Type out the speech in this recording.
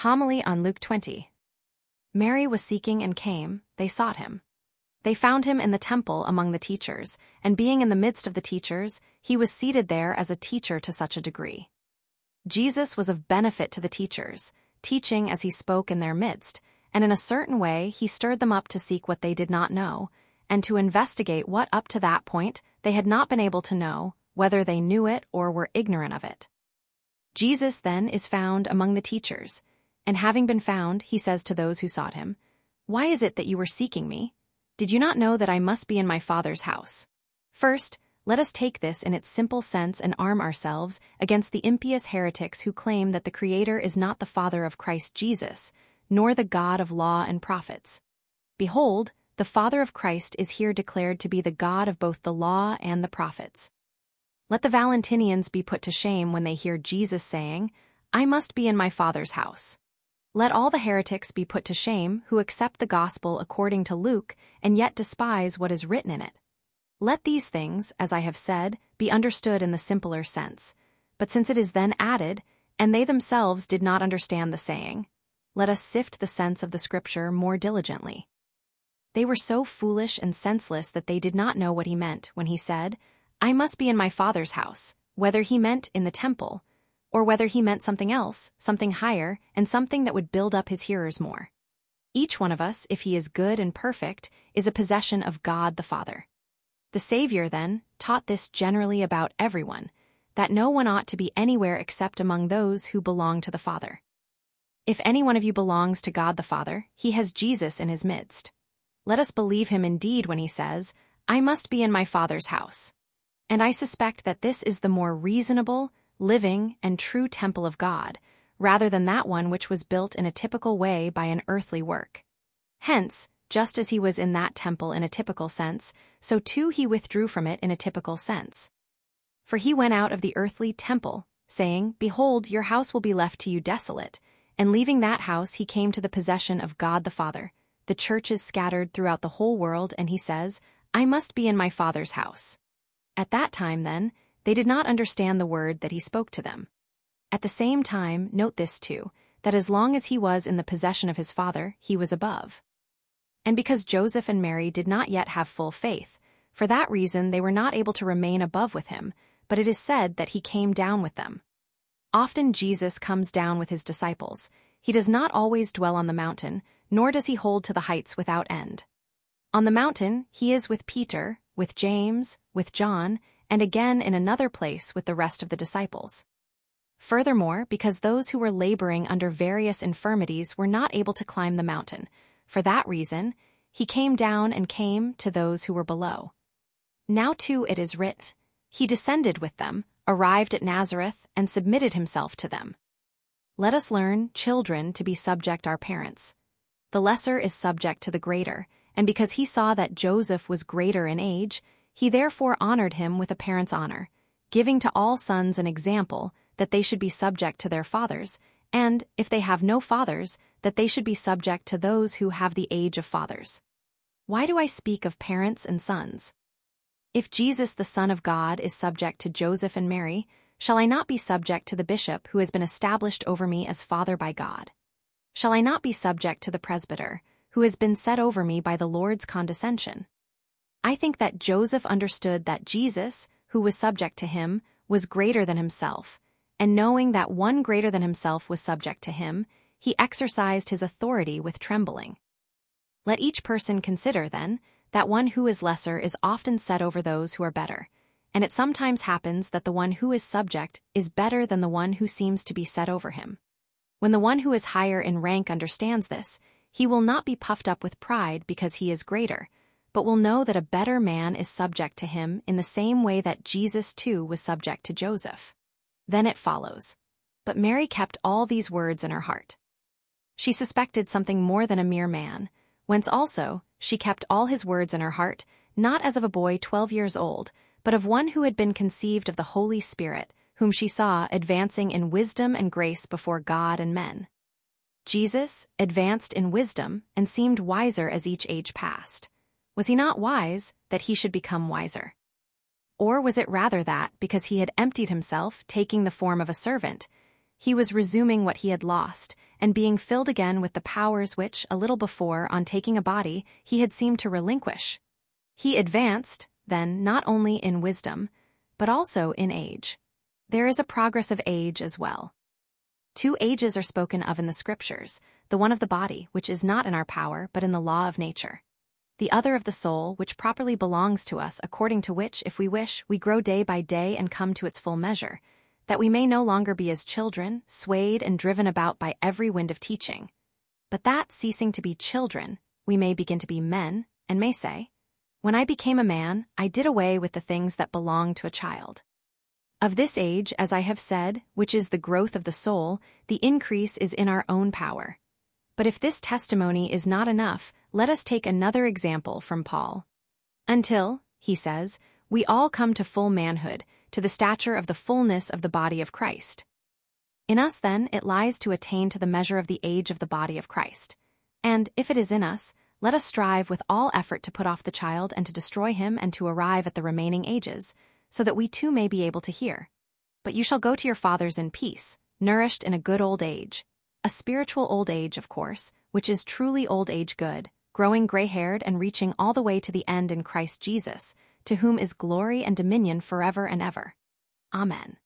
Homily on Luke 20. Mary was seeking and came, they sought him. They found him in the temple among the teachers, and being in the midst of the teachers, he was seated there as a teacher to such a degree. Jesus was of benefit to the teachers, teaching as he spoke in their midst, and in a certain way he stirred them up to seek what they did not know, and to investigate what up to that point they had not been able to know, whether they knew it or were ignorant of it. Jesus then is found among the teachers, and having been found, he says to those who sought him, "Why is it that you were seeking me? Did you not know that I must be in my Father's house?" First, let us take this in its simple sense and arm ourselves against the impious heretics who claim that the Creator is not the Father of Christ Jesus, nor the God of law and prophets. Behold, the Father of Christ is here declared to be the God of both the law and the prophets. Let the Valentinians be put to shame when they hear Jesus saying, "I must be in my Father's house." Let all the heretics be put to shame who accept the gospel according to Luke and yet despise what is written in it. Let these things, as I have said, be understood in the simpler sense. But since it is then added, and they themselves did not understand the saying, let us sift the sense of the Scripture more diligently. They were so foolish and senseless that they did not know what he meant when he said, "I must be in my Father's house," whether he meant in the temple, or whether he meant something else, something higher, and something that would build up his hearers more. Each one of us, if he is good and perfect, is a possession of God the Father. The Savior, then, taught this generally about everyone, that no one ought to be anywhere except among those who belong to the Father. If any one of you belongs to God the Father, he has Jesus in his midst. Let us believe him indeed when he says, "I must be in my Father's house." And I suspect that this is the more reasonable, living, and true temple of God, rather than that one which was built in a typical way by an earthly work. Hence, just as he was in that temple in a typical sense, so too he withdrew from it in a typical sense. For he went out of the earthly temple, saying, "Behold, your house will be left to you desolate," and leaving that house he came to the possession of God the Father. The church is scattered throughout the whole world, and he says, "I must be in my Father's house." At that time, then, they did not understand the word that he spoke to them. At the same time, note this too, that as long as he was in the possession of his Father, he was above. And because Joseph and Mary did not yet have full faith, for that reason they were not able to remain above with him, but it is said that he came down with them. Often Jesus comes down with his disciples. He does not always dwell on the mountain, nor does he hold to the heights without end. On the mountain, he is with Peter, with James, with John, and again in another place with the rest of the disciples. Furthermore, because those who were laboring under various infirmities were not able to climb the mountain, for that reason, he came down and came to those who were below. Now too it is writ, he descended with them, arrived at Nazareth, and submitted himself to them. Let us learn, children, to be subject our parents. The lesser is subject to the greater, and because he saw that Joseph was greater in age, he therefore honored him with a parent's honor, giving to all sons an example that they should be subject to their fathers, and, if they have no fathers, that they should be subject to those who have the age of fathers. Why do I speak of parents and sons? If Jesus the Son of God is subject to Joseph and Mary, shall I not be subject to the bishop who has been established over me as father by God? Shall I not be subject to the presbyter, who has been set over me by the Lord's condescension? I think that Joseph understood that Jesus, who was subject to him, was greater than himself, and knowing that one greater than himself was subject to him, he exercised his authority with trembling. Let each person consider, then, that one who is lesser is often set over those who are better, and it sometimes happens that the one who is subject is better than the one who seems to be set over him. When the one who is higher in rank understands this, he will not be puffed up with pride because he is greater, but will know that a better man is subject to him in the same way that Jesus too was subject to Joseph. Then it follows, "But Mary kept all these words in her heart." She suspected something more than a mere man, whence also she kept all his words in her heart, not as of a boy 12 years old, but of one who had been conceived of the Holy Spirit, whom she saw advancing in wisdom and grace before God and men. Jesus advanced in wisdom and seemed wiser as each age passed. Was he not wise that he should become wiser? Or was it rather that, because he had emptied himself, taking the form of a servant, He was resuming what he had lost, and being filled again with the powers which, a little before, on taking a body, he had seemed to relinquish. He advanced, then, not only in wisdom, but also in age. There is a progress of age as well. 2 ages are spoken of in the Scriptures, the one of the body, which is not in our power, but in the law of nature. The other of the soul, which properly belongs to us, according to which, if we wish, we grow day by day and come to its full measure, that we may no longer be as children, swayed and driven about by every wind of teaching, but that, ceasing to be children, we may begin to be men, and may say, "When I became a man, I did away with the things that belong to a child." Of this age, as I have said, which is the growth of the soul, the increase is in our own power. But if this testimony is not enough, let us take another example from Paul. "Until," he says, "we all come to full manhood, to the stature of the fullness of the body of Christ." In us, then, it lies to attain to the measure of the age of the body of Christ. And, if it is in us, let us strive with all effort to put off the child and to destroy him and to arrive at the remaining ages, so that we too may be able to hear. But you shall go to your fathers in peace, nourished in a good old age. A spiritual old age, of course, which is truly old age good, growing gray-haired and reaching all the way to the end in Christ Jesus, to whom is glory and dominion forever and ever. Amen.